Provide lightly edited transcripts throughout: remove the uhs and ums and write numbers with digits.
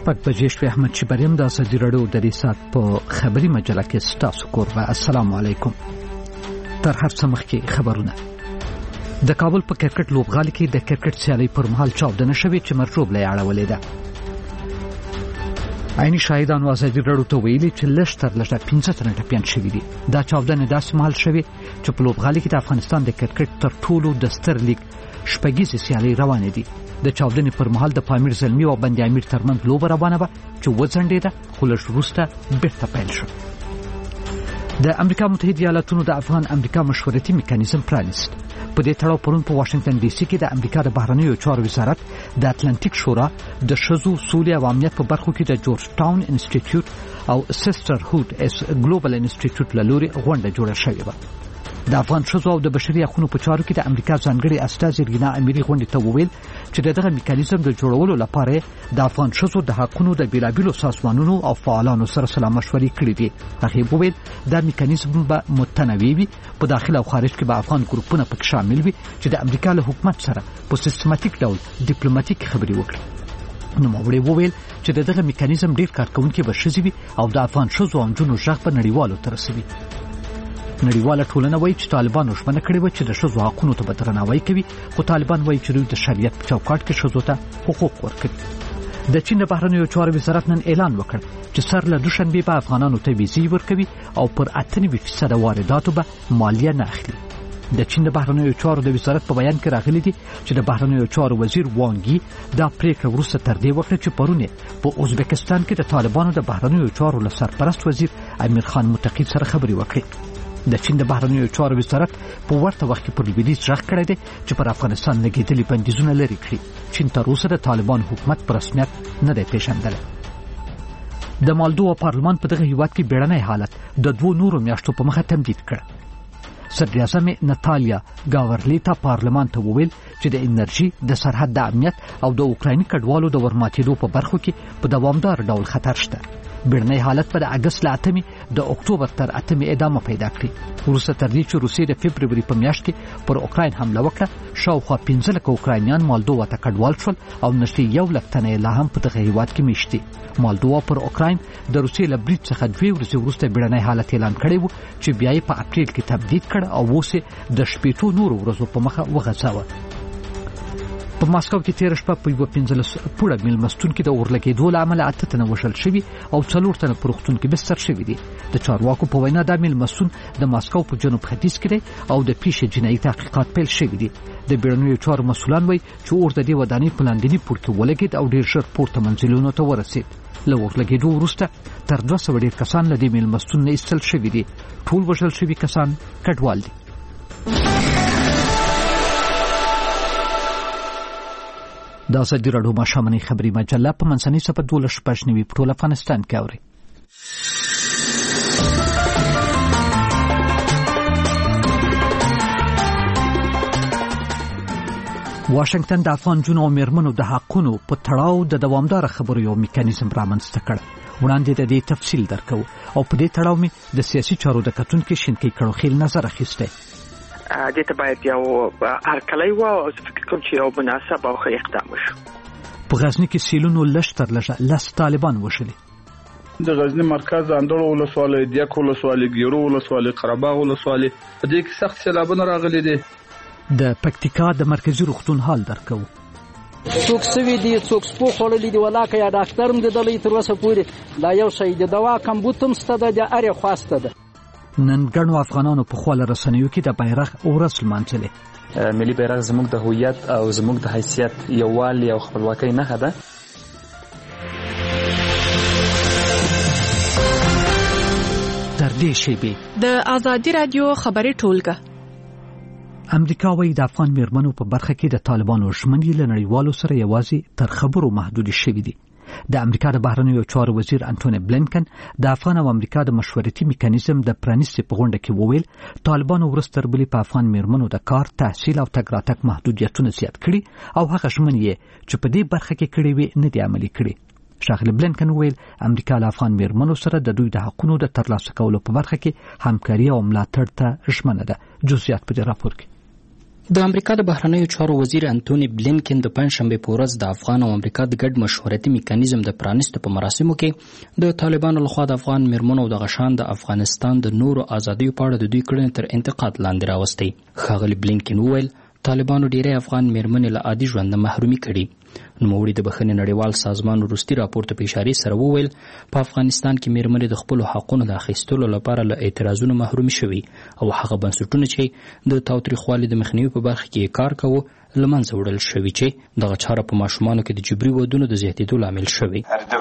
شپږ بجې شوې. احمد شبریم د ازادي راډیو د ریسات په خبري مجله کې ستاسو کوربه. السلام علیکم. تر هر څه مخکې خبرونه. د کابل په کرکټ لوبغالي کې د کرکټ سیالي پر مهال چاودنه شوې چې مرجوبله یې اړولې ده. عیني شاهدانو ازادي راډیو ته ویلي چې لږ تر لږه 15 تنه ټپیان شوي دي. دا چاودنه داسې مهال شوې چې په لوبغالي کې د افغانستان د کرکټ تر ټولو د ستر لیګ شپږیزې سیالي روانې دي. د چاودنې پر مهال د پامیر زلمی او بندي امیر ترمنځ لوبه روانه وه چې وځنډېده، خو لږ وروسته بیرته پیل شو. د امریکا متحده ایالاتونو د افغان امریکا مشورتي میکانیزم پرانیست. په دې تړاو پرون په واشنگټن ډي سي کې د امریکا د بهرنیو چارو وزارت د اتلانتیک شورا د ښځو سولې او امنیت په برخو کې د جورج ټاون انسټیټیوټ او سیسټرهود اس ګلوبل انسټیټیوټ له لوري غونډه جوړه شوې وه. د افغان ښځو او د بشري حقوقو په چارو کې د امریکا ځانګړي استازي رینا امیري غونډې ته وویل چې دغه میکانیزم د جوړولو لپاره د افغان ښځو د حقوقو د بیلابیلو سازمانونو او فعالانو سره سلا مشورې کړې دي. هغه وویل دا میکانیزم به متنوع وي، په داخل او خارج کې به افغان ګروپونه پکې شامل وي چې د امریکا له حکومت سره په سیستماتیک ډول ډیپلوماټیک خبرې وکړي. نوموړي وویل چې دغه میکانیزم ډیر کارکونکي به ښځې وي او د افغان ښځو او نجونو غږ به نړیوالو ته رسوي. نړیواله ټولنه وایي چې طالبانو ژمنه کړې وه چې د ښځو حقونو ته به درناوی کوي، خو طالبان وایي چې دوی د شریعت په چوکاټ کې ښځو ته حقوق ورکوي. د چین د بهرنیو چارو وزارت نن اعلان وکړ چې سر له دوشنبې به افغانانو ته ویزې ورکوي او پر 98% وارداتو به مالیه نه اخلي. د چین د بهرنیو چارو د وزارت په بیان کې راغلي دي چې د بهرنیو چارو وزیر وانګي دا پریکړه وروسته تر دې وکړه چې پرون په ازبکستان کې د طالبانو د بهرنیو چارو له سرپرست وزیر امیر خان متقی سره خبرې وکړي. د چین د بهرنیو چارو وزارت په ورته وخت کې پر لویدیځ غږ کړی دی چې پر افغانستان لګېدلي بندیزونه لرې کړي. چین تر اوسه د طالبان حکومت په رسمیت نه دی پیژندلی. د مالدووا پارلمان په دغه هیواد کې بیړنی حالت د 2 نورو میاشتو په مخه تمدید کړ. صدر اعظم ناتالیا گاورلیتا پارلمان ته وویل چې د انرژي، د سرحد د امنیت او د اوکرایني کډوالو د ورماتېدو په برخو کې په دوامدار ډول خطر شته. بیړنی حالت په اگست له 8 د اکتوبر تر 8 ادامه پیدا کړي. وروسته تر دې چې روسیې د فبروري په میاشت کې پر اوکراین حمله وکړه، شاوخوا 15 لکه اوکراینیان مالدووا ته کډوال شول او نږدې 1 لک تنه لا هم په دغه هیواد کې میشتي. مالدووا پر اوکراین د روسیې له برید څخه 2 ورځې وروسته بیړنی حالت اعلان کړی و چې بیا یې په اپریل کې تمدید کړ او اوس د 18 نورو ورځو په مخه وغځاوه. په ماسکو کې تیر شپه په 15 پوره میلمستون کې د اورلګېدو له امله 8 تنه وژل شوي او 4 تنه په روغتون کې بستر شوي دي. د چارواکو په وینا دا میلمستون د ماسکو په جنوب ختیځ کې دی او د پیښې جنایي تحقیقات پیل شوي دي. د بیړنیو چارو مسؤلان وایي چې اور د دې ودانۍ په لاندني پوړ کې ولګېد او ډېر ژر پورته منزلونو ته ورسېد. له اورلګېدو وروسته تر 200 ډېر کسان له دې میلمستون نه ایستل شوي دي. ټول وژل شوي کسان کډوال دي. د ازادي راډیو ماښامنۍ خبري مجله په منځنۍ صفحه 12 په ټول افغانستان کې اوري. واشنگټن د افغان جنو او میرمنو د حقونو په تړاو د دوامدار خبرو یو میکانیزم رامنځته کړ. وړاندې د دې تفصیل درکو او په دې تړاو می د سیاسي چارو د کتونکو شینکي کړوخیل نظر اخیسته. دته باید یو هرکلی و او فکر کوم چې یو مناسب او ښه اقدام وشو. په غزنی کې سیلونو لږ تر لږه 10 طالبان وشلي. د غزنی مرکز اندړو ولسوالۍ، دیک ولسوالۍ، ګیرو ولسوالۍ، قرهباغ ولسوالۍ په دې کې سخت سیلابونه راغلي دي. د پکتیکا د مرکزی روغتون حال درکو. څوک سوي دي، څوک سپو خړلې دي، ولاکه یا ډاکټر هم د دلې تر وسه پورې دا یو شی د دوا کمبوتم ستده د اره خواسته ده. نن ګڼو افغانانو په خواله رسنیو کې د بیرغ اورس لمانځلې. ملي بیرغ زموږ د هویت او زموږ د حیثیت یووالي او خپلواکۍ نښه ده. تر دې شیبې د ازادي رادیو خبري ټولګه. امریکا وايي د افغان میرمنو په برخه کې د طالبانو ژمنې له نړیوالو سره یوازې تر خبرو محدود شوي دي. د امریکا د بهرنیو چارو وزیر انټونی بلینکن د افغان او امریکا د مشورتي میکانیزم د پرانیستي په غونډه کې وویل طالبانو ورستر بلی په افغان میرمنو د کار، تحصیل او تګ راتګ محدودیتونه زیات کړي او هغه ژمنې چې په دې برخه کې کړې وي نه دي عملي کړي. ښاغلی بلینکن وویل امریکا له افغان میرمنو سره د دوی د حقونو د ترلاسه کولو په برخه کې همکاري او ملاتړ ته ژمنه ده. جزئیات په دې راپور کې. د امریکا د بهرنیو چارو وزیر انټونی بلینکن د پنځشنبه په ورځ د افغان او امریکا د ګډ مشورتي میکانیزم د پرانیستو په مراسمو کې د طالبانو لخوا د افغان میرمنو او د غشان د افغانستان د نورو ازادیو په اړه د دوی کړنې تر انتقاد لاندې راوستي. ښاغلي بلینکن وویل طالبانو ډیری افغان میرمنې له عادي ژوند محرومي کړي. نوموړي د بخښنې نړیوال سازمان وروستي راپور ته په اشارې سره وویل په افغانستان کې میرمنې د خپلو حقونو د اخیستلو لپاره له اعتراضونو محرومي شوي او هغه بنسټونه چې د تاوتریخوالي د مخنیوي په برخه کې کار کوو له منځه وړل شوي چې دغه چاره په ماشومانو کې د جبري ودونو د زیاتېدو لامل شوي.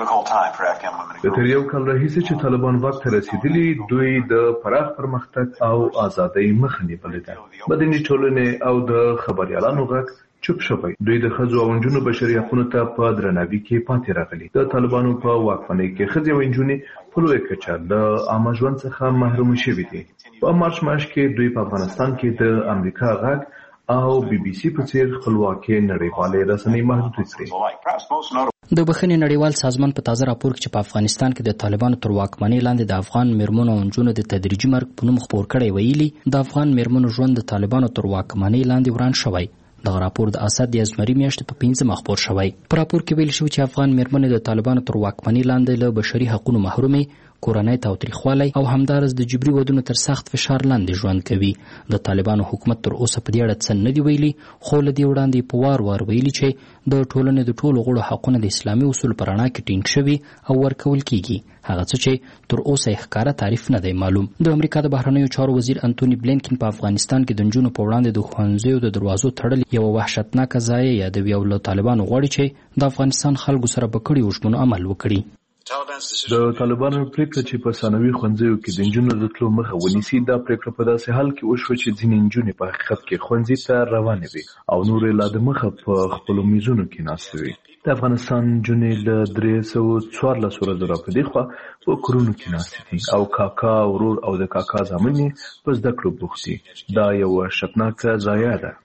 تر یو کال راهیسې چې طالبان واک ته رسېدلي دوی د پراخ پرمختګ او ازادۍ مخه نیولې ده. مدني ټولنې او د خبريالانو غږ چوپ شوی. دوی د ښځو او نجونو بشري حقونو ته په درناوي کې پاتې راغلي. د طالبانو په واکمنۍ کې ښځې او نجونې په لویه کچه د عامه ژوند څخه محروم شوي دي. په مارچ میاشت کې دوی په افغانستان کې د امریکا غږ او بي بي سي په څیر خپلواکي نړیوالې رسنۍ محدود کړې. د بخښنې نړیوال سازمان په تازه راپور کې چې په افغانستان کې د طالبانو تر واکمنۍ لاندې د افغان میرمنو او نجونو د تدریجي مرګ په نوم خپور کړی ویلي د افغان میرمنو ژوند د طالبانو تر واکمنۍ لاندې وران شوی. دغه راپور د اسد د ازمري میاشتې په 15 خپور شوی. په راپور کې ویل شوی چې افغان میرمنې د طالبانو تر واکمنۍ لاندې له بشري حقوقو محرومې، کورنۍ تاوتریخوالی او همدارس د جبري ودونو تر سخت فشار لاندې ژوند کوي. د طالبانو حکومت تر اوسه په دې اړه څه نه دی ویلي، خو له دې وړاندې په وار ویلي چې د ټولنې د ټولو غړو حقونه د اسلامي اصول په رڼا کې ټینګ شوي او ورکول کیږي. هغه څه چې تر اوسه یې ښکاره تعریف نه دی معلوم. د امریکا د بهرنیو چارو وزیر انټونی بلینکن په افغانستان کې د نجونو په وړاندې د ښوونځیو د دروازو تړل یو وحشتناکه ځای یادوي او له طالبانو غواړي چې د افغانستان خلکو سره په کړیو ژمنو عمل وکړي. د طالبانو پریکړه چې په ثانوي ښوونځیو کې د نجونو د تلو مخه ونیسي، دا پریکړه په داسې حال کې وشوه چې ځینې نجونې په حقیقت کې ښوونځي ته روانې وي او نورې لا د مخه په خپلو میزونو کې ناستې وي. د افغانستان نجونې له 314 ورځو راپدې خوا په کورونو کې ناستې دي او کاکا، ورور او د کاکا زامن یې په زده کړو بوخت دي. دا یو وحشتناکه ضایعه ده.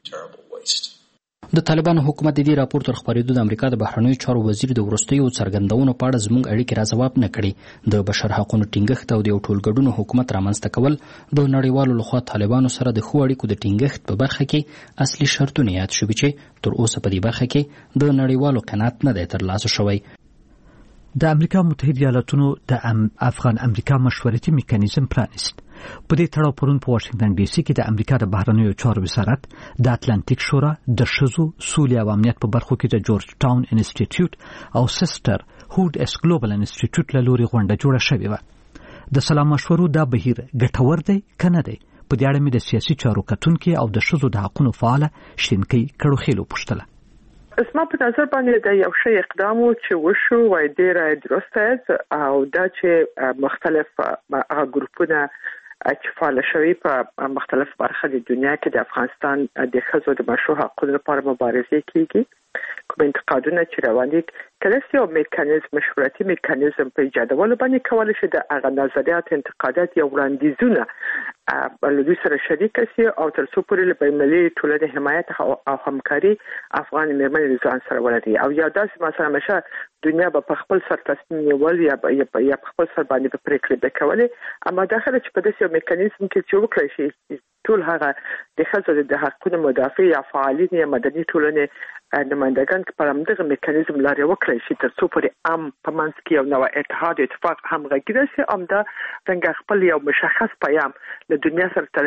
د طالبانو حکومت د دې راپور تر خپرېدو د امریکا د بهرنیو چارو وزیر د وروستیو څرګندونو په اړه زموږ اړیکې را ځواب نه کړي. د بشر حقونو ټینګښت او د یو ټولګډون حکومت رامنځته کول د نړیوالو لخوا طالبانو سره د ښو اړیکو د ټینګښت په برخه کې اصلي شرطونه یاد شوي چې تر اوسه په دې برخه کې د نړیوالو قناعت نه دی ترلاسه شوی. د امریکا متحده ایالاتونو د افغان امریکا مشورتي میکانیزم پرانیست. په دې تړاو پرون په واشنگټن ډي سي کې د امریکا د بهرنیو چارو وزارت د اتلانتیک شورا د ښځو، سولې او امنیت په برخو کې د جورج ټاون انسټیټیوټ او سیسټر هود اس ګلوبل انسټیټیوټ له لوري غونډه جوړه شوې وه. د سلا مشورو دا بهیر ګټور دی که نه دی؟ په دې اړه مې د سیاسي چارو کتونکي او د ښځو د حقونو فعاله شینکۍ کړوخېلو پوښتله. اسما په نظر باندې د یو شی اقدام چې وشو وای ډیر درسته او دا چې مختلف ګروپونه چې فعال شوي په مختلف برخه د دنیا کې د افغانستان د ښځو د مشروع حقوقو لپاره مبارزه کوي. کوم انتقادونه چې روان دي کله چې یو میکانیزم، مشورتي میکانیزم په ایجادولو باندې کولای شي د هغه نظریات، انتقادات یا وړاندیزونه له دوی سره شریک شي او تر څو پورې له بین‌المللي ټولنې حمایت او همکاري افغان میرمنې ځان سره ولري او یا داسې مثلا مشه دنیا په خپل سر تصمیم نیول یا په خپل سر باندې پریکړې وکولې. اما داخله چې په داسې میکانیزم کې چې وکړي شي ټول هغه د ښځو د حقوقو مدافع یا فعالین یا مدني ټولنې نمائندگان په همدغه میکانیزم لارې وکړي شي تر څو پورې عام په منځ کې یو نوع اتحاد اتفاق همغږي راشي. همدا څنګه خپل یو مشخص پیام له دنیا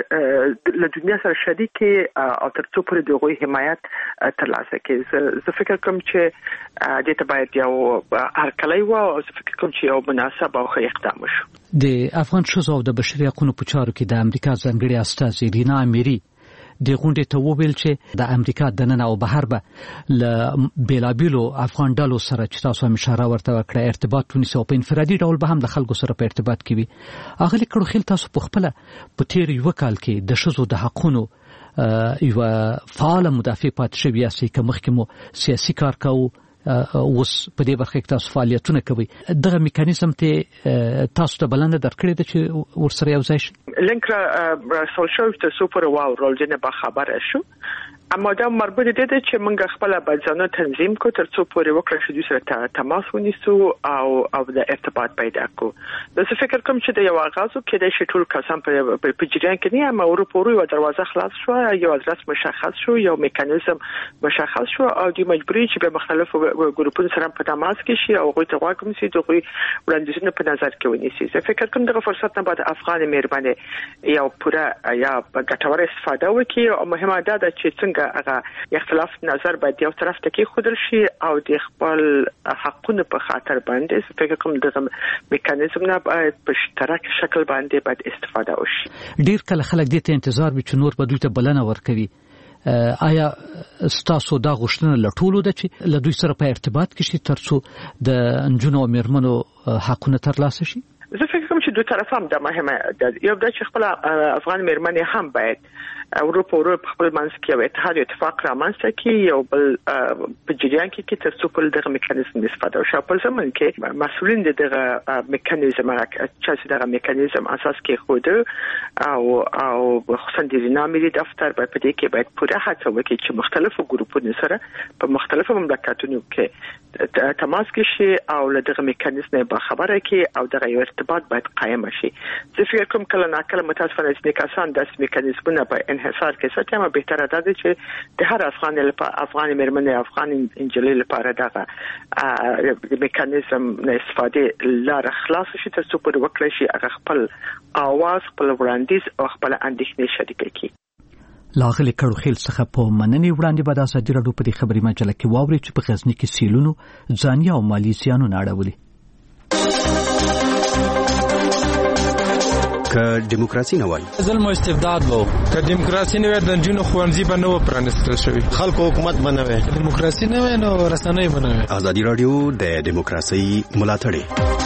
سره شریک او تر څو پورې دغه حمایت ترلاسه کړي. زه فکر کوم چې دې ته باید یو هرکلی و او زه فکر کوم چې یو مناسب او ښه اقدام وشو. د افغان ښځو او د بشري حقوقو په چارو کې د امریکا ځانګړي استازي رینا امیری د غونډې ته وویل چې د امریکا دننه او بهر به له بیلابیلو افغان ډلو سره چې تاسو هم اشاره ورته وکړه ارتباط ونیسي او په انفرادي ډول به هم د خلکو سره په ارتباط کې وي. اغلې کړوخیل تاسو په خپله په تیر یو کال کې د ښځو د حقونو یو فعال مدافع پاتې شوي یاستئ که مخکې مو سیاسي کار کوو اوس په دې برخه کې تاسو فعالیتونه کوي. دغه میکانیزم ته تاسو ته بلنه درکړې ده چې ورسره یو ځای شي؟ لینک را رسول شو ته سوپر واو رول جنه با خبر شو اما دا مربوط دي چې موږ خپل بځانه تنظیم کو ترڅو پورې وکړو چې دوی سره تماس ونیسو او د ارتباط پیدا کو. د څه فکر کوم چې د یو اغازو کې د شټول کسان په جریان کې نه اما اروپوري و دروازه خلاص شو، یو ادرس مشخص شو، یو میکانیزم مشخص شو او د مجبوري چې به مختلفو ګروپونو سره په تماس کې شي او غوي ته واکم سي دغه وړاندیزونه په نظر کې ونیسي. زه فکر کوم دغه فرصت نه بعد افغان مېرمنې یو پوره یا ګټوره استفاده وکړي او مهمه ده چې څنګه هغه اختلاف نظر باید یو طرف ته کې خودل شي او د خپل حقونو په خاطر باندې فکر کوم دغه میکانیزم نه باید په شترک شکل باندې باید استفاده وشي. ډیر کله خلک دې ته انتظار وي چې نور به دوی ته بلنه ورکوي. آیا ستاسو دا غوښتنه لټولو ده چې له دوی سره په ارتباط کې شي ترڅو د انجونو او مېرمنو حقونه ترلاسه شي؟ زه فکر کوم چې دوه طرف هم د مهمه یو د خپل افغان مېرمنې هم باید اروپا خپل منځ کې یو اتحاد اتفاق رامنځته کړي یو بل په جریان کې ترڅو په دغه میکانیزم استفاده وشي. په ځمن کې مسؤلین دغه میکانیزم چې دغه میکانیزم اساس کې خود او خصوصا د نامې دفتر په دې کې باید پوره هڅه وکړي چې مختلفو ګروپونو سره په مختلفو مملکتونو کې تماس کې شي او له دغه میکانیزم به خبره کې او دغه یو ارتباط باید قائم شي. زه فکر کوم کله ناکله متاسفانه چې کسان د میکانیزمونو په انحصار کې څه ته بهتره ده چې د هر افغان مېرمنې افغان انجلۍ لپاره دغه میکانیزم نه استفاده لار خلاص شي ترڅو په وکړي شي هغه خپل اواز خپل وړاندیز او خپل اندېښنې شریک کړي. لاغلی کړو خیل څخه په مننې وړاندې به د ازادي راډیو په خبري مجله کې واوري چې په غزنی کې سیلونو ځاني او مالی زیانونه اړولي. که دیموکراسي نه وای ظلم او استبداد وو، که دیموکراسي نه وای د جنونو خوانځي به نه پرانستل شوی، خلکو حکومت به نه وای، دیموکراسي نه وای نو رسنۍ به نه وای. ازادي راډیو د دیموکراسي ملاتړ.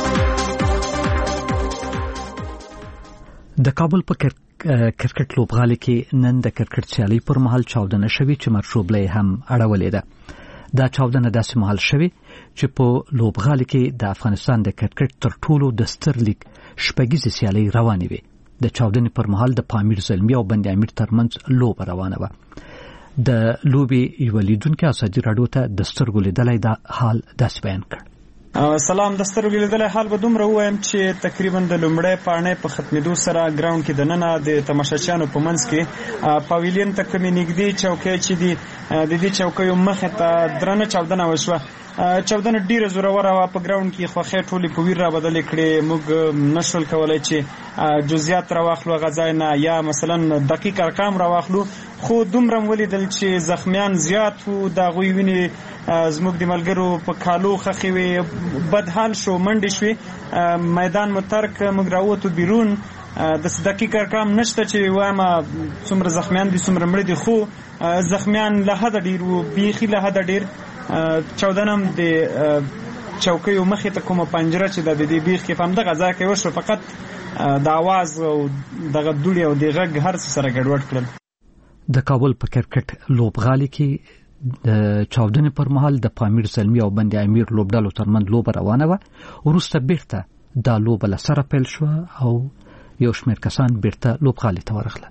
د کابل په کرکټ لوبغالي کې نن د کرکټ سیالي پر مهال چاودنه شوې چې مرشوبلې هم اړولې ده. دا چاودنه داسې مهال شوې چې په لوبغالي کې د افغانستان د کرکټ تر ټولو د ستر لیګ شپږیزې سیالۍ روانې وې. د چاودنې پر مهال د پامیر زلمي او بند امیر ترمنځ لوبه روانه وه. د لوبې یو لیدونکي ازادي راډیو ته د سترګو لیدلی دا حال داسې بیان کړ. سلام، د سترګو لیدلی حال به دومره ووایم چې تقریبا د لومړۍ پاڼۍ په ختمېدو سره ګراوند کې دننه د تماشاچیانو په منځ کې پاویلین ته کومې نږدې چوکۍ چې دي د دې چوکیو مخې ته درنه چاودنه وشوه. چاودنه ډیره زوروره وه. په ګراوند کې خوښۍ ټولې په ویر رابدلې کړې. موږ نشول کولی چې جزئیات راواخلو هغه ځای نه یا مثلا دقیق ارقام راواخلو، خو دومره ولیدل چې زخمیان زیات وو. د هغوی وینې زموږ د ملګرو په کالو خښې وې، بدحال شو، منډې شوې، میدان مو ترک، موږ راووتو بیرون. د دقیق ارقام نشته چې وایم څومره زخمیان دي څومره مړه دي، خو زخمیان له حده ډیر وو، بیخي له حده ډیر. چاودنه هم د چوکیو مخې ته کومه پنجره چې د دې بیخ کې په همدغه ځای کې وشوه، فقط د اواز او دغه دوړې او د غږ هر څه سره ګډوډ کړل. د کابل په کرکټ لوبغالي کې د چاودنې پر مهال د پامیر زلمي او بند امیر لوبډالو ترمنځ لوبه روانه وه. وروسته بیرته دا لوبه له سره پیل شوه او یو شمېر کسان بیرته لوبغالي ته ورغله.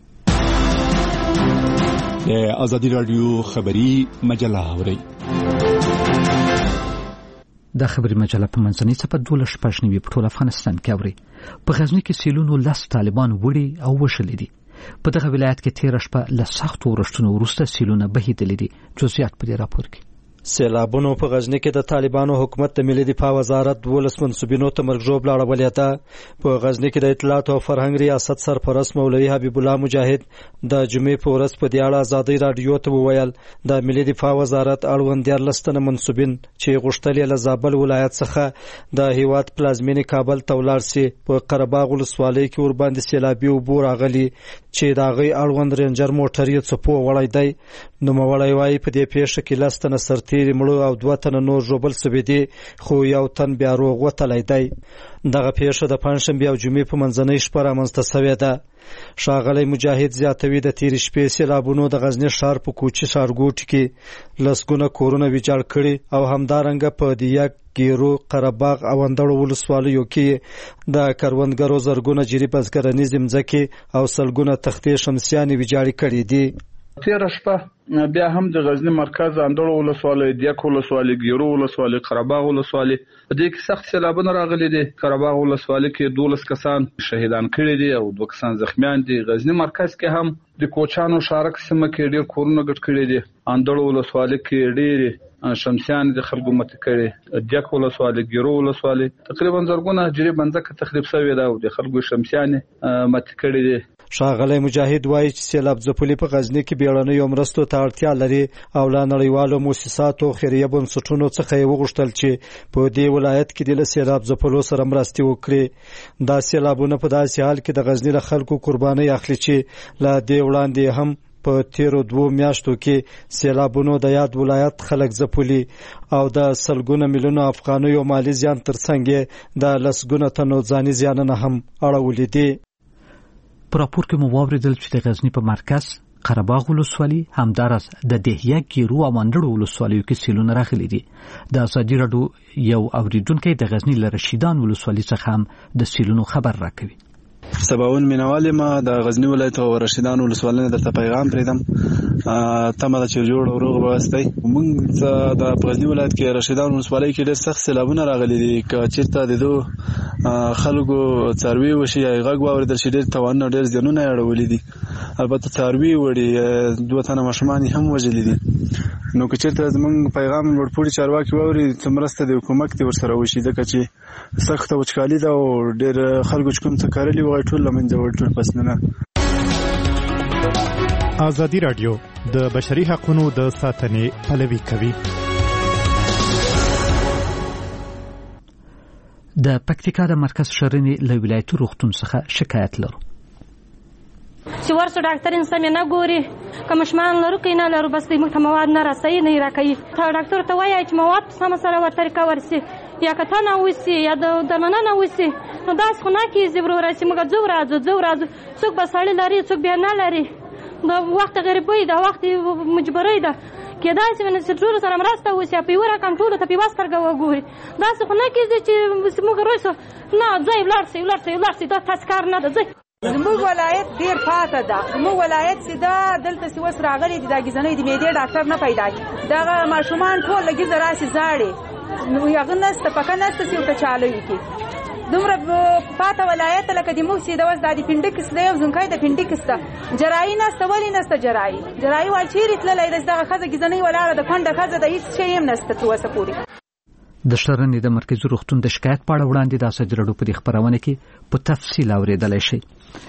د ازادي راډیو خبري مجله اورئ. دا خبري مجله په منځنۍ څپه 12 په ټول افغانستان کې اوري. په غزنی کې سیلونو 10 طالبان وړي او وشلې دي. په دغه ولایت کې تیر شپه له سختو ورښتونو وروسته سیلونه بهیدلې دي. جزئیات په دې راپور کې. سیلابونو په غزنی کې د طالبانو حکومت د ملي دفاع وزارت 12 منصوبینو ته مرګ ژوبله اړولې ده. په غزنی کې د اطلاعات او فرهنګ ریاست سرپرست مولوي حبیب الله مجاهد د جمعې په ورځ په دې اړه ازادي راډیو ته وویل د ملي دفاع وزارت اړوند 14 تنه منصوبین چې غوښتل له زابل ولایت څخه د هیواد پلازمینې کابل ته ولاړ سي په قرهباغ ولسوالۍ کې ورباندې سیلابي اوبه راغلي چې د هغې اړوند رینجر موټر یې څپو وړی دی. نوموړی وایي په دې پیښه کې 10 تنه سرتیري مړه او 2 تنه نور ژوبل سوي دي، خو یو تن بیا روغ وتلی دی. دغه پیښه د پنجشنبې او جمعې په منځنۍ شپه رامنځته سوې ده. ښاغلی مجاهد زیاتوي د تېرې شپې سیلابونو د غزني ښار په کوچي ښارګوټي کې لسګونه کورونه ویجاړ کړي او همدارنګه په دیګ، ګیرو، قرهباغ او اندړو ولسوالیو کې د کروندګرو زرګونه جري بزګرانیزې مځکې او سلګونه تختې شمسیانې ویجاړې کړي دي. تیر شپه بیا هم د غزنی مرکز اندړ ولسوالۍ دیک ولسوالۍ ګیرو ولسوالۍ قرهباغ ولسوالۍ په دې کې سخت سیلابونه راغلي دي. قرهباغ ولسوالۍ کې 12 کسان شهیدان کړي دي او 2 کسان زخمیان دي. غزنی مرکز کې هم د کوچانو شارک سیمه کې ډیر کورونه ګډ کړي دي. اندړ ولسوالۍ کې ډیر شمسیان د خلکو مت کړي. دیک ولسوالۍ ګیرو ولسوالۍ تقریبا زرګونه جری بنځکه تخریب شوی دا او د خلکو شمسیان مت کړي دي. ښاغلی مجاهد وایي چې سیلاب ځپلي په غزني کې بیړنیو مرستو ته اړتیا لري او له نړیوالو مؤسساتو خیریه بنسټونو څخه یې وغوښتل چې په دې ولایت کې د سیلاب ځپلو سره مرستې وکړي. دا سیلابونه په داسې حال کې د غزني له خلکو قربانۍ اخلي چې له دې وړاندې هم په تیرو 2 میاشتو کې سیلابونو د یاد ولایت خلک ځپلي او د سلګونه میلیونو افغانیو مالی زیان ترڅنګ د لسګونه تنو ځاني زیانونه هم اړولي دي. په راپور کې مو واوریدل چې د غزنی په مرکز قرهباغ ولسوالۍ همدارس د دهیه ګیرو او اندړ ولسوالیو کې سیلونه راغلي دي. د ازادي راډیو یو اوریدونکو د غزنی له رشیدان ولسوالۍ څخه هم د سیلونو خبر راکوي. سباون مینوال ما د غزنی ولایت او رشیدان ولسوالۍ د پیغام پریدم تمه د چرجوړ او روغ واسطي موږ د غزنی ولایت کې رشیدان ولسوالۍ کې ډېر سخت سیلابونه راغلي دي. که چیرته د دوه خلکو څاروي وشي یا غږ واوریدل شي ډېر توان ډېر زیانونه اړولي دي. البته څاروي وړي 2 تنه ماشومان هم وژلي دي. نو که چیرته زموږ پیغام ورپوري چارواکي واوري چې مرسته د حکومت ورسره وشي ځکه چې سخت وچکالي ده او ډېر خلکو چې کوم څه کارلي وغواړي ټول له منځه وړي ټول فصلونه. ازادي راډیو د بشري حقوقو د ساتنې پلوي کوي. د پکتیکا د مرکز شرنې له ولایتي روغتون څخه شکایت لرو چې ورسو ډاکټر انسان نه ګوري کوم شمان لرو کینه لرو بس دې مخ مواد نه راسي نه راکې ته ډاکټر ته وایي چې مواد سم سره ورته ورسي یا کته نه وسی یا د مننه نه وسی نو داس خو نه کې زبر ورسي موږ زو راځو څوک بسړی لري څوک بیا نه لري دا وخت غریبي دا وخت مجبوري ده کېدای شي چې ټول سره مرسته وسی په یو رقم ټول ته په واسترګه وګوري داس خو نه کې چې موږ روسو نه ځای ولارسي دا تاسکار نه ده. زموږ ولایت ډیر پاته ده. زموږ ولایت سیده دلته سی وس راغلي دي د غزنۍ د میډیا ډاکټر نه پیدا کی دا ماشومان ټول لګي زراسي زاړي نو یغه نست پکې نست سی ته چالو کی دومره پاته ولایت لکه د موږ سیده وس د پینډیکس له زنکای د پینډیکس ته جرای نست ولی نست جرای وال چیرې تللې دغه خزه غزنۍ ولاړه د کونډه خزه د هیڅ شی هم نست تو وسه پوری. د شرنې د مرکزي روغتون د شکایت په اړه وړاندې د ازادي راډیو په خبرونه کې په تفصیل اوریدلای شي.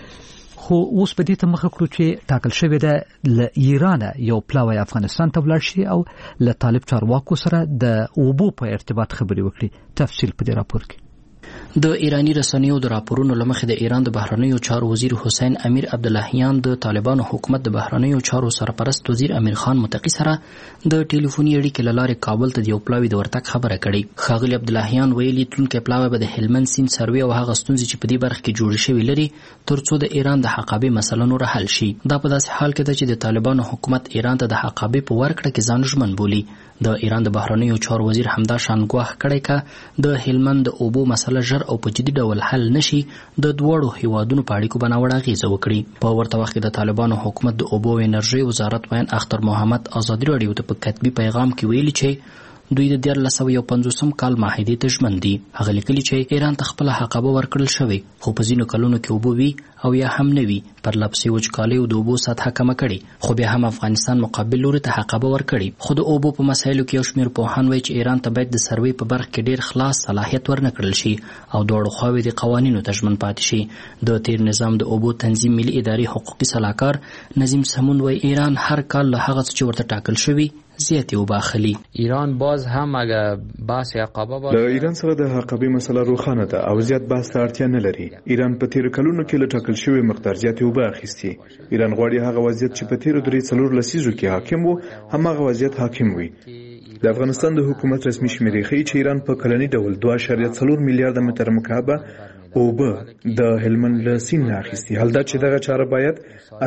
خو اوس په دې ته مخه کړو چې ټاکل شوی د ایران یو پلاوی افغانستان ته ولاړ شي او له طالب چارواکو سره د اوبو په ارتباط خبرې وکړي. تفصیل په دې راپور کې. د ایرانی رسنیو د راپورونو لمخې د ایران د بهرنیو چارو وزیر حسین امیر عبداللهیان د طالبانو حکومت د بهرنیو چارو سرپرست وزیر امیر خان متقی سره د ټلیفوني اړیکې له لارې کابل ته د یو پلاوی د ورتګ خبره کړې. ښاغلي عبداللهیان ویلي تلونکی پلاوی به د هلمند سیند سروې او هغه ستونزې چې په دې برخه کې جوړې شوې لري ترڅو د ایران د حقابې مسله نور حل شي. دا په داسې حال کې ده چې د طالبانو حکومت ایران ته د حقابې په ورکړه کې ځان ژمن بولي. د ایران د بهرنیو چارو وزیر همدا شان ګواښ کړی که د هلمند د اوبو مسله ژر او په جدي ډول حل نشي د دوړو هیوادونو په اړیکو بناوړه اغیزه وکړي. په ورته وخت کې د طالبانو حکومت د اوبو او انرژي وزارت وین اختر محمد ازادي راډیو ته په کتبي پیغام کې ویلي چې دوی د 1950 کال معاهدې ته ژمن دي. هغه لیکلي چې ایران ته خپل حقابه ورکړل شوی خو په ځینو کلونو کې اوبو وي او یا هم نه وي پر لپسې وچکالۍ او د اوبو سطحه کمه کړي خو بیا هم افغانستان مقابل لوري ته حقابه ورکړي. خو د اوبو په مسایلو کې یو شمېر پوهان وایي چې ایران ته باید د سروې په برخه کې ډیر خلاص صلاحیت ورنکړل شي او دواړو خواوې د قوانینو ته ژمن پاتې شي. د تیر نظام د اوبو تنظیم ملي ادارې حقوقي سلاکار نظیم سمون وایي ایران هر کال له هغه څه چې ورته ټاکل شوی زیاتې اوبه اخلي. ایران باز هم اگه بحث حقابه باشه د ایران سره د حقابې مسله روښانه ده او زیات بحث ته اړتیا نه لري. ایران په تیر کلونو کې له ټاکل شوی مقدار زیاتې اوبه اخیستي. ایران غواړي هغه وضعیت چې په تیر 3-4 لسیزو کې حاکم وو هماغه وضعیت حاکم وي. د افغانستان د حکومت رسمي شمیرې ښیي چې ایران په کلني ډول 2.4 میلیارډ متر مکعب اوبه د هلمند له سیند نه اخیستي. حال دا چې دغه چاره باید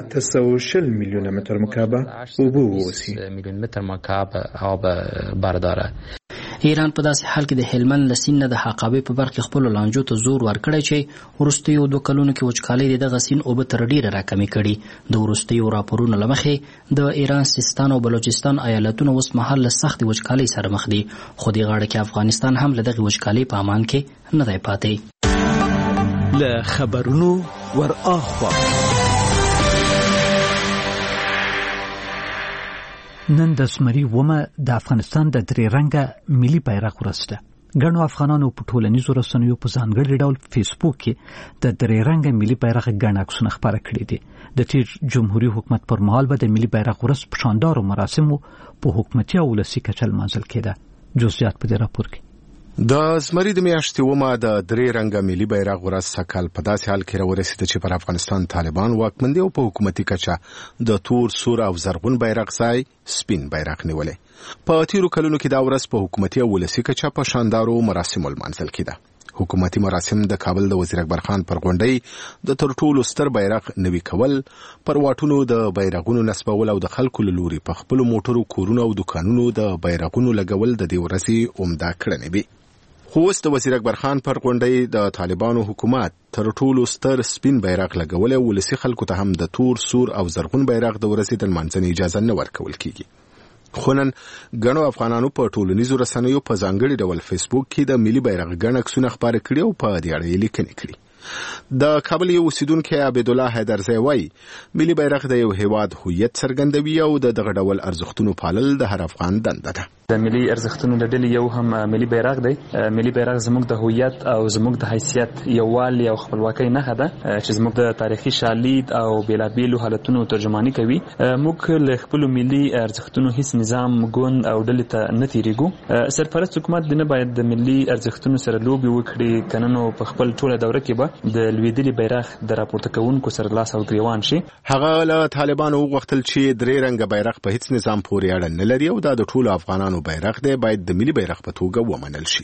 860 میلیون متر مکعب اوبه واوسي. میلیون متر مکعب آب برداره. ایران په داسې حال کې د هلمند له سیند نه د حقابې په برخه خپل لانجو ته زور ورکړی چې وروستیو 2 کلونو کې وچکالۍ د دغه سیند اوبه تر ډیره راکمې کړي. د وروستیو راپورونو له مخې د ایران سیستان او بلوچستان ایالتونه اوس مهال له سختې وچکالۍ سره مخ دي، خو دې غاړه کې افغانستان هم له دغې وچکالۍ په امان کې نه دی پاتې. له خبرونو ور اخوا نن د زمري ومه د افغانستان د درې رنګه ملي بیرغ ورځ ده. ګڼو افغانانو په ټولنیزو رسنیو په ځانګړي ډول فیسبوک کې د درې رنګه ملي بیرغ ګڼ عکسونه خپاره کړي دي. د تیر جمهوریت حکومت پر مهال به د ملي بیرغ ورځ په شاندارو مراسمو په حکومتي او ولسي کچه لمانځل کېده. جزئیات په دې راپور کې. د زمري د میاشتې ومه د درې رنګه ملي بیرغ ورځ سکهال په داسې حال کې راورسېده چې پر افغانستان طالبان واکمن دي او په حکومتي کچه د تور، سور او زرغون بیرغ ځای سپین بیرغ نیولې. په تیرو کلونو کې دا ورځ په حکومتي او ولسي کچه په شاندارو مراسمو لمانځل کېده. حکومتي مراسم د کابل د وزیر اکبر خان پر غونډۍ د تر ټولو ستر بیرغ نوي کول، پر واټونو د بیرغونو نصبول او د خلکو له لوري په خپلو موټرو، کورونو او دکانونو د بیرغونو لګول د دې ورځې عمده کړنې وي. خو اوس د وزیر اکبر خان پر غونډۍ د طالبانو حکومت تر ټولو ستر سپین بیرغ لګول او ولسي خلکو ته هم د تور، سور او زرغون بیرغ د ورځې د لمانځنې اجازه نه ورکول کیږي. خو نن ګڼو افغانانو په ټولنیزو رسنیو په ځانګړي ډول فیسبوک کې د ملي بیرغ ګڼ عکسونه خپاره کړي او په دې اړه یې لیکنې کړي. د کابل یو اوسیدونکی عبدالله حیدرزی وایي ملي بیرغ د یو هیواد هویت څرګندوي او د دغه ډول ارزښتونو پالل د هر افغان دنده ده. د ملي ارزښتونو د ډلې یو هم ملي بیرغ دی. ملي بیرغ زموږ د هویت او زموږ د حیثیت یووالي او خپلواکۍ نښه ده چې زموږ د تاریخي شالید او بیلابیلو حالتونو ترجماني کوي. موږ له خپلو ملي ارزښتونو هیڅ نظام، ګوند او ډلې ته نه تیریږو. سرپرست حکومت نه باید د ملي ارزښتونو سره لوبې وکړي، کنه نو په خپل ټوله دوره کې به د لویدلي بیرغ د راپورته کوونکو سره لاس او ګریوان شي. هغه له طالبانو وغوښتل چې درې رنګه بیرغ په هیڅ نظام پورې اړه نه لري او دا د ټولو افغانانو بیرغ دی، باید د ملي بیرغ په توګه ومنل شي.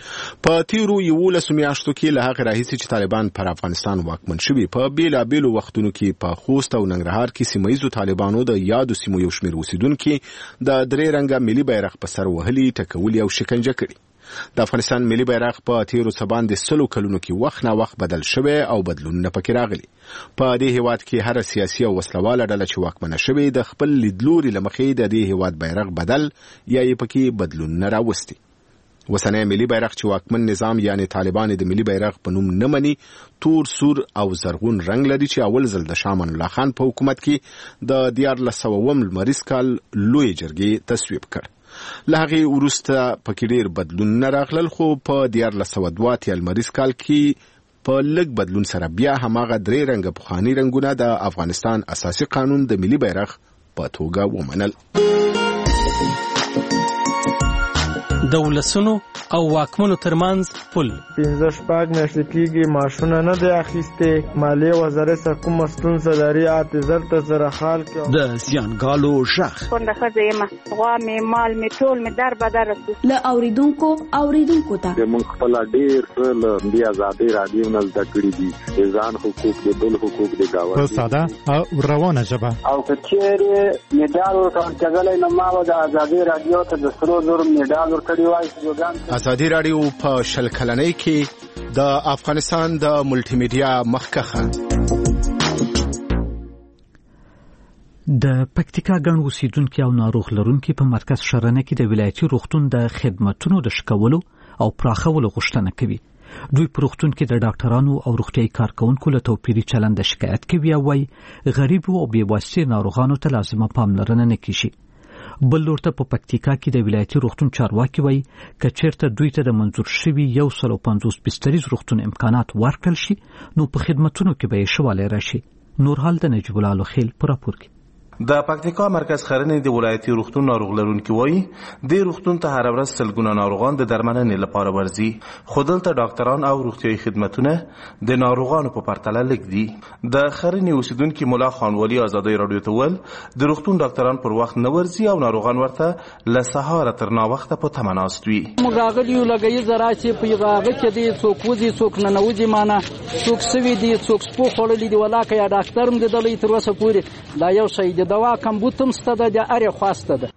په تیرو 11 میاشتو کې له هغه راهیسې چې طالبان پر افغانستان واکمن شوي، په بیلابیلو وختونو کې په خوست او ننګرهار کې سیمه ییزو طالبانو د یادو سیمو یو شمېر اوسیدونکي د درې رنګه ملي بیرغ په سر وهلي، ټکولي او شکنجه کړي. د افغانستان ملي بیرغ په تیرو څه باندې 100 کلونو کې وخت نه وخت بدل شوی او بدلونونه پکې راغلي. په دې هیواد کې هر سیاسي او وسلواله ډله چې واکمنه شوې د خپل لیدلوري له مخې د دې هیواد بیرغ بدل یا یې پکې بدلونونه راوستي. وسنی ملي بیرغ چې واکمن نظام یعنی طالبان د ملي بیرغ په نوم نه مني، تور، سور او زرغون رنگ لري چې اول ځل د شاه امان الله خان په حکومت کې د 1400 لمریز کال لوی جرګې تصویب کړ. له هغې وروسته پکې ډېر بدلونونه راغلل، خو په 1402 لمریز کال کې په لږ بدلون سره بیا هماغه درې رنګه پخواني رنګونه د افغانستان اساسي قانون د ملي بیرغ په توګه ومنل. د ولسونو او واکمنو ترمنځ پل 15 میاشتې کېږي معاشونه نه دی اخیستې. مالیې وزارت سره کومه ستونزه لري، اعتذار ته سره حال کې د زیانګالو ژغ کونډه ښځه یم، غوا مې، مال مې، ټول مې در بدر رسو. له اوریدونکو ته موږ خپل ډېر څه له دې ازادۍ راډیو نه زده کړي دي، د ځان حقوق، د بل حقوق، د ګاونډي په ساده او روانه ژبه. او که چېرې مډال ورکول کېدلی نو ما به د ازادۍ راډیو ته د 100,000 مډال ورکړی وای. ازادي راډیو په 10 کلنۍ کې د افغانستان د ملټي میډیا مخکخه. د پکتیکا ګڼ اوسیدونکي او ناروغ لرونکي په مرکز شرنه کې د ولایتي روغتون د خدماتو د شکولو او پراخولو غوښتنه کوي. دوی په روغتون کې د ډاکټرانو او روغتیايي کارکونکو له توپیري چلند شکایت کوي او وايي غریب او بې واسطې ناروغانو ته لازمه پاملرنه نه کیږي. بل لورته په پکتیکا کې د ولایتي روغتون چارواکي وایي که چیرته دوی ته د منظور شوي 150 بستریز روغتون امکانات ورکړل شي نو په خدمتونو کې به یې ښه والی راشي. نور حال د نجیب الله لوخیل په راپور کې. د پکتیکا مرکز خرنې د ولایتي روغتون ناروغ لرونکي وایي د روغتون ته هر ورځ سلګونه ناروغان د درملنې لپاره ورځي، خو دلته ډاکټران او روغتیايي خدمتونه د ناروغانو په پرتله لږ دي. د خرنې اوسیدونکي مولا خان ولی ازادي رادیو ته ول د روغتون ډاکټران پر وخت نه ورځي او ناروغان ورته له سهار تر ناوخته په تمه ناست وي. موږ راغلیو لګي زراچې په هغه کې دي څوک وځي څوک نه وځي، معنا څوک سوي دي څوک سپو خړلې دی ولاکه یا ډاکټر هم د دلې تر وسه پورې دا یو شی د دوا کمبوتم ستده د اره خواسته ده.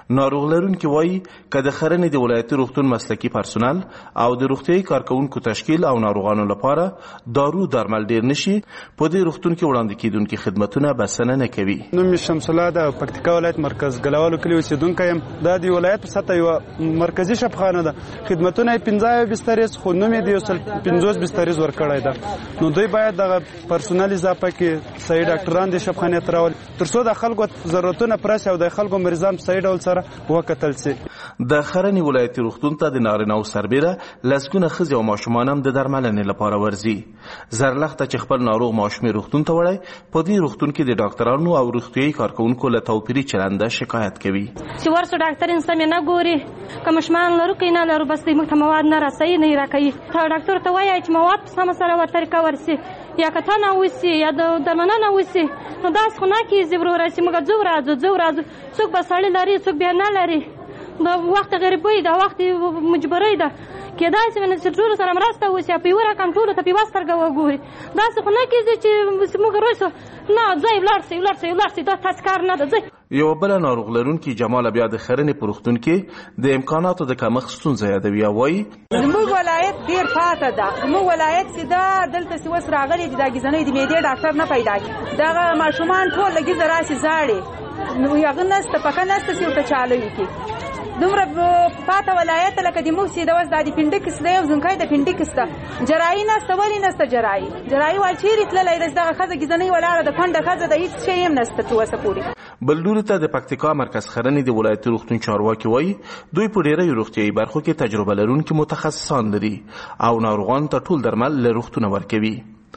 ناروغ لرونکي وایي که د ښرنې د ولایتي روغتون مسلکي پرسونل او د روغتیایي کارکوونکو تشکیل او ناروغانو لپاره دارو درمل ډیر نشي، په دې روغتون کې وړاندې کیدونکي خدمتونه بسنه نه کوي. نوم یې شمس الله د پکتیکا ولایت مرکز ګلوالو کلي اوسیدونکی یم. دا د ولایت په سطحه یوه مرکزي شفاخانه ده. خدمتونه یې 15 بسترې خو نوم یې د 50 بسترې ورکړی ده. نو دوی باید دغه پرسونل اضافه کړي، صحیح ډاکټران د شفاخانې ته راولي تر څو د خلکو ضرورتونه پوره شي او د خلکو مریضان په صحیح ډول سره وکتل شي. د ښرنې ولایتي روغتون ته د نارینه‌و سربیره لسګونه ښځې او ماشومان هم د درملنې لپاره ورځي. زرلښته چې خپل ناروغ ماشومې روغتون ته وړی، په دې روغتون کې د ډاکټرانو او روغتیایي کارکوونکو له توپیري چلنده شکایت کوي. چې ورسو ډاکټر یې سمې نه ګوري، که ماشومان لرو که نه لرو، بس دوی موږ ته مواد نه رسوي، نه یې راکوي. ډاکټر ته وایي چې مواد په سمه سره ورته طریقه ورسي، یا کتنه وسي یا د درملنه وسي. نو داسې خو نه کېږي وروره چې موږ ځو راځو څوک به سړی لري څوک بیا نه لري. د وخت غریبۍ ده، وخت مجبورۍ ده، کېدای شي چې ټولو سره مرسته وشي او په یوه رقم ټولو ته په یوه سترګه وګوري. داسې خو نه کېږي چې موږ راشو نه ځئ ولاړ سئ، دا تاسې کار نه ده. یوه بله ناروغ لرونکي جماله بیا د ښرنې په روغتون کې د امکاناتو د کمښت ستونزه یادوي او وایي زموږ ولایت ډېر پاته ده. زموږ ولایت چې ده دلته چې اوس راغلي دي دا ګیزنۍ د معدې ډاکټر نه پیدا کړي. دغه ماشومان ټول له ګیزه راسي زاړې، نو هغه نسته پکه نسته چې ورته چالوي کړي. دومره پاته ولایت لکه د موږ چې د اوس دا د پنډکس دی او زنکای د پنډکس ده. جراحي نسته. ولې نسته جراحي وال چیرې تللی دی؟ دغه ښځه ګیزنۍ ولاړه ده، کونډه ښځه ده، هېڅ شی هم نسته تر اوسه پورې. بل لوري ته د پکتیکا مرکز ښرنې د ولایتي روغتون چارواکي وایي دوی په ډیری روغتیایي برخو کې تجربه لرونکي متخصصان لري او ناروغانو ته ټول درمل له روغتونه ورکوي.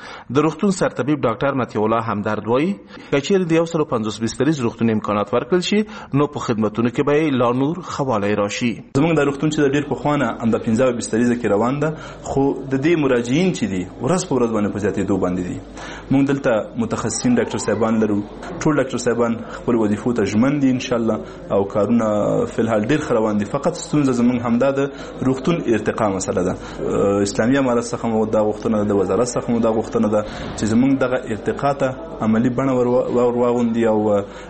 د روغتون سرطبیب ډاکټر مطیع الله همدرد وایي که چیرې د 150 بستریز روغتون امکانات ورکړل شي نو په خدمتونو کې به لا نور خوالی راشي. زموږ د روغتون چې د ډیر پخوانه همدا 15 بستریزه کې روان ده، خو د دې مراجعین چې دي ورځ په ورځ باندې په زیاتېدو باندې دي. موږ دلته متخصصین ډاکټر صاحبان لرو، ټول ډاکټر صاحبان خپل وظیفو ته ژمن دي ان شاء الله او کارونه فلحال ډیر ښه روان دي. فقط ستونزه زموږ همدا د روغتون ارتقا مسله ده. اسلامي امارت څخه مو دا غوښتنه ده، د وزارت څخه مو دا غوښتنه ده چې زموږ دغه ارتقا ته عملی بڼه ورواغوندي او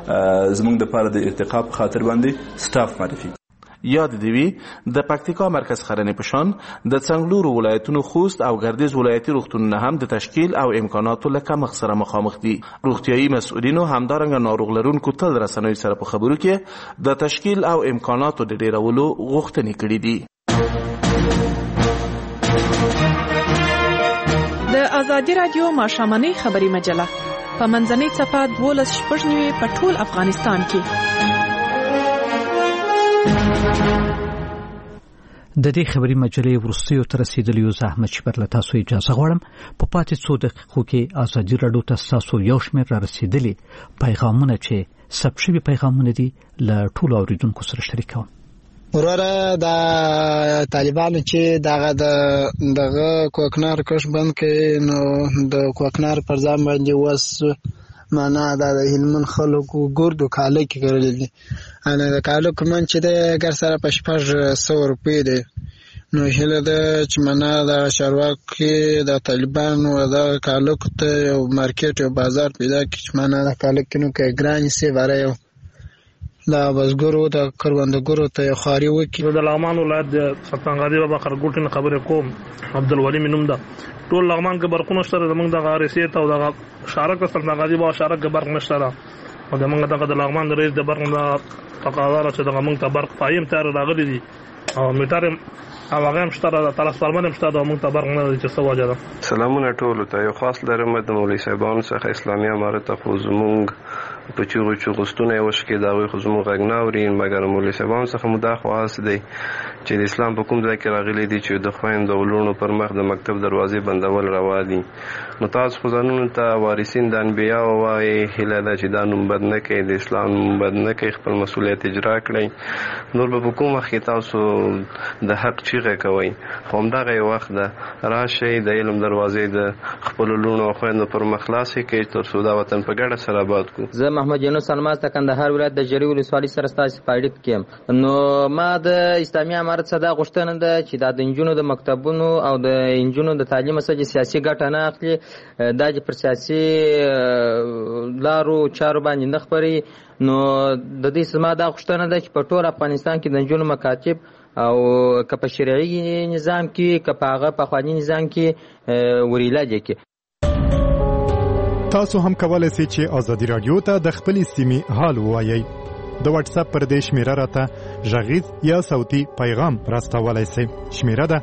زموږ دپاره د ارتقا په خاطر باندې سټاف معرفي. یاد دی وی د پکتیکا مرکز ښرنې په شان د څنګلورو ولایتونو خوست او ګردیز ولایتي روغتونونه هم د تشکیل او امکاناتو له کمښت سره مخامخ دي. روغتیایي مسؤلینو همدارنګه ناروغ لرونکو تل رسنیو سره په خبرو کې د تشکیل او امکاناتو د ډیرولو غوښتنې کړې دي. د ازادي راډیو ماښامنۍ خبري مجله په منځنۍ صفحه 12 په ټول افغانستان کې. د دې خبري مجلې وروستیو ته رسیدلی یو زحمت چې پر تاسو اجازه غواړم په پاتې څو دقیقو کې ازادي راډیو ته تاسو یو شمېر را رسیدلی پیغامونه چې ثبت شوي پیغامونه دي له ټولو اوریدونکو سره شریکوم. وروره د طالبانو چې دغه کوکنار کش بند کړي نو د کوکنار پر ځان باندې وس معنا د هلمند خلکو ګردو کاله کې کړل دي. انا د کاله کوم چې د ګر سره په 600 روپۍ دی. نو هله د چې معنا د شروعي د طالبانو د کاله ته یو مارکیټ او بازار پیدا کړي. معنا د کاله کې نو کې ګران سي وره دا بزګرو د کروندګرو ته خاري وکړي. د لغمان ولایت د سلطنغازي بابا خرګوټین خبرې کوم. عبدالولي منوم ده. ټول لغمان کې برقونه شته، زمونږ د غارسیت او د شارک سلطنغازي بابا شارک کې برق نشته ده. او زمونږ د لغمان د رئیس د برق نه تقاضا را چې د موږ ته برق فایم تیار راغلي دي او میټر او هغه هم شته، د ترانسفارمر هم شته، د موږ ته برق نه دی چې څه وجه ده. سلامونه ټولو ته. یو خاص لرم د مولوي صاحبانو څخه اسلامي امارت ته خو زمونږ په چوغو ستونه یې وشکې د هغوی خو زموږ غږ نه اوري، مګر مولوي صاحبانو څخه مو دا خواست دی چې د اسلام په کوم ځای کې راغلي دي چې د خویندو او لوڼو پر مخ د مکتب دروازې بندول روا دي. نو تاسو خو ځانونو ته وارثین د انبیاو وایي، هیله ده چې دا نوم بد نه کوئ، د اسلام نوم بد نه کوئ، خپل مسؤلیت اجرا کړئ. نور به په کوم وخت کې تاسو د حق چیغه کوئ، خو همدغه یو وخت ده راشئ د علم دروازې د خپلو لوڼو او خویندو پر مخ خلاصې کړئ تر څو دا وطن په ګډه سره آباد کړو. زه محمد یونس الماس د کندهار ولایت د جری ولسوالۍ سره ستاسو په اړیکه کې یم. نو ما د اسلامي امارت څخه دا غوښتنه ده چې د انجونو د مکتبونو او د انجونو د تعلیم څخه سیاسي ګټه نه اخلي دا چې پر سیاسي لارو چارو باندې نه خپري، نو د دې زما دا غوښتنه ده چې په ټول افغانستان کې د نجونو مکاتب او که په شرعي نظام کې که په هغه پخواني نظام کې وریلاجې کې. تاسو هم کولای شئ چې ازادي رادیو ته د خپلې سیمې حال ووایئ. د واتس اپ پر دې شمیره راته غږیز یا صوتي پیغام راستولای شئ. شمیره ده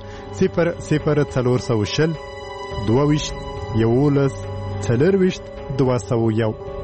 00420 22 11 24 201.